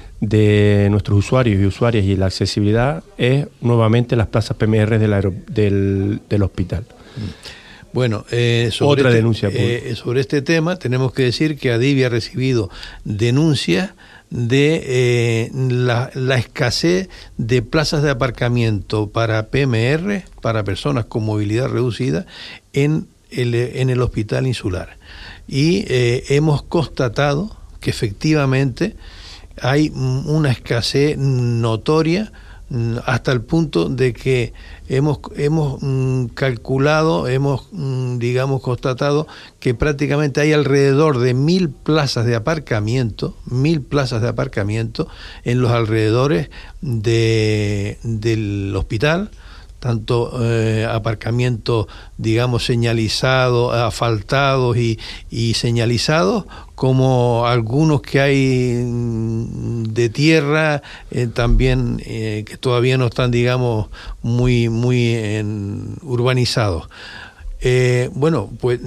Speaker 2: de nuestros usuarios y usuarias y la accesibilidad es nuevamente las plazas P M R del, aer- del, del hospital.
Speaker 4: Bueno, eh, sobre
Speaker 2: otra
Speaker 4: este,
Speaker 2: denuncia.
Speaker 4: Eh, sobre este tema tenemos que decir que Adivia ha recibido denuncias de eh, la, la escasez de plazas de aparcamiento para P M R, para personas con movilidad reducida, en el, en el hospital insular. Y eh, hemos constatado que efectivamente hay una escasez notoria hasta el punto de que hemos hemos mm, calculado, hemos mm, digamos constatado que prácticamente hay alrededor de mil plazas de aparcamiento, mil plazas de aparcamiento en los alrededores de del hospital, tanto eh, aparcamientos, digamos, señalizados, asfaltados y, y señalizados, como algunos que hay de tierra, eh, también eh, que todavía no están, digamos, muy, muy en, urbanizados. Eh, bueno, pues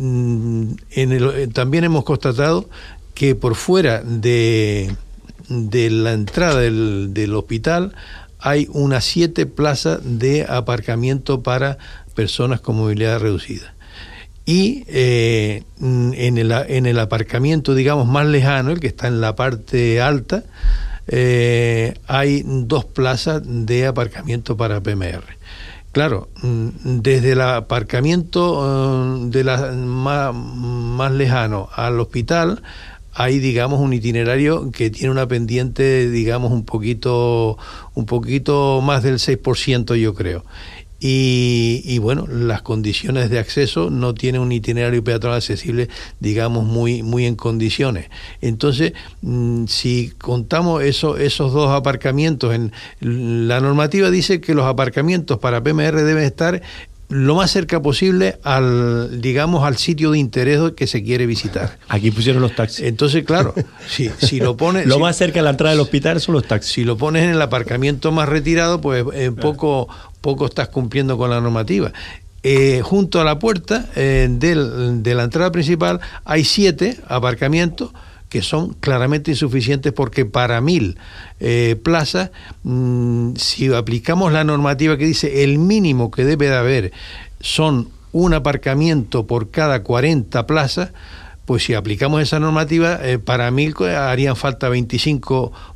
Speaker 4: en el, también hemos constatado que por fuera de, de la entrada del, del hospital hay unas siete plazas de aparcamiento para personas con movilidad reducida. Y eh, en, el, en el aparcamiento, digamos, más lejano, el que está en la parte alta, eh, hay dos plazas de aparcamiento para P M R. Claro, desde el aparcamiento de la, más, más lejano al hospital, hay, digamos, un itinerario que tiene una pendiente, digamos, un poquito un poquito más del seis por ciento, yo creo. Y, y bueno, las condiciones de acceso no tienen un itinerario peatonal accesible, digamos, muy muy en condiciones. Entonces, mmm, si contamos eso, esos dos aparcamientos, en la normativa dice que los aparcamientos para P M R deben estar lo más cerca posible al, digamos, al sitio de interés que se quiere visitar.
Speaker 2: Aquí pusieron los taxis.
Speaker 4: Entonces, claro, si, si lo pones...
Speaker 2: lo
Speaker 4: si,
Speaker 2: más cerca a la entrada del hospital son los taxis.
Speaker 4: Si lo pones en el aparcamiento más retirado, pues eh, poco, poco estás cumpliendo con la normativa. Eh, junto a la puerta eh, del, de la entrada principal hay siete aparcamientos que son claramente insuficientes, porque para mil eh, plazas, mmm, si aplicamos la normativa que dice el mínimo que debe de haber son un aparcamiento por cada cuarenta plazas, pues si aplicamos esa normativa, eh, para mil harían falta veinticinco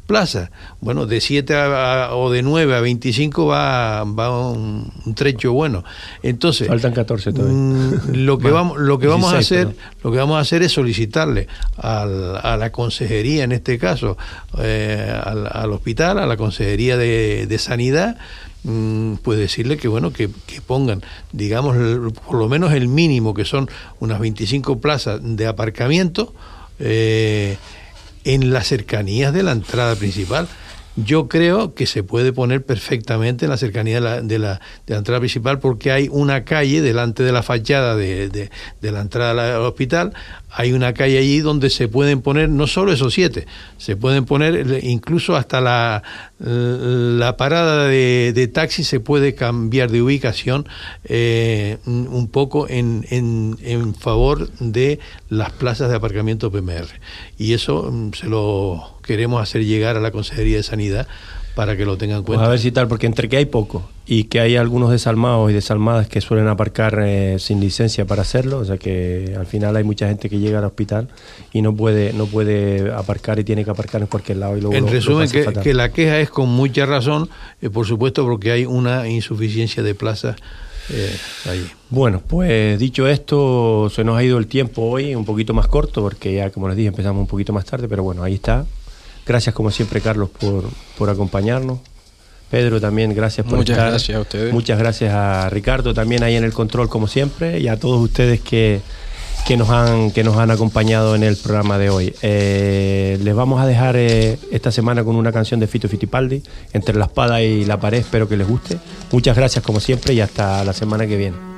Speaker 4: plazas. Bueno, de siete a, a, o de nueve a veinticinco va, va un, un trecho bueno. Entonces,
Speaker 2: faltan catorce todavía.
Speaker 4: Mm, lo que
Speaker 2: bueno,
Speaker 4: vamos, lo que vamos
Speaker 2: dieciséis,
Speaker 4: a hacer,
Speaker 2: perdón.
Speaker 4: lo que vamos a hacer es solicitarle al, a la consejería, en este caso, eh, al, al hospital, a la consejería de, de sanidad, pues decirle que bueno que, que pongan, digamos, por lo menos el mínimo, que son unas veinticinco plazas de aparcamiento eh, en las cercanías de la entrada principal. Yo creo que se puede poner perfectamente en la cercanía de la, de la, de la entrada principal, porque hay una calle delante de la fachada de, de, de la entrada al hospital. Hay una calle allí donde se pueden poner no solo esos siete, se pueden poner incluso hasta la, la parada de, de taxi se puede cambiar de ubicación eh, un poco en, en, en favor de las plazas de aparcamiento P M R. Y eso se lo queremos hacer llegar a la Consejería de Sanidad para que lo tengan en cuenta.
Speaker 2: Pues a ver si tal, porque entre que hay poco y que hay algunos desalmados y desalmadas que suelen aparcar eh, sin licencia para hacerlo, o sea que al final hay mucha gente que llega al hospital y no puede no puede aparcar y tiene que aparcar en cualquier lado. Y luego
Speaker 4: en
Speaker 2: lo,
Speaker 4: resumen,
Speaker 2: lo
Speaker 4: que, que la queja es con mucha razón, eh, por supuesto, porque hay una insuficiencia de plazas eh, ahí.
Speaker 2: Bueno, pues dicho esto, se nos ha ido el tiempo hoy, un poquito más corto, porque ya, como les dije, empezamos un poquito más tarde, pero bueno, ahí está. Gracias como siempre, Carlos, por, por acompañarnos. Pedro, también gracias por
Speaker 3: Muchas
Speaker 2: estar.
Speaker 3: Muchas gracias a ustedes.
Speaker 2: Muchas gracias a Ricardo también ahí en el control, como siempre, y a todos ustedes que, que, nos, han, que nos han acompañado en el programa de hoy. Eh, les vamos a dejar eh, esta semana con una canción de Fito Fitipaldi, Entre la espada y la pared. Espero que les guste. Muchas gracias como siempre y hasta la semana que viene.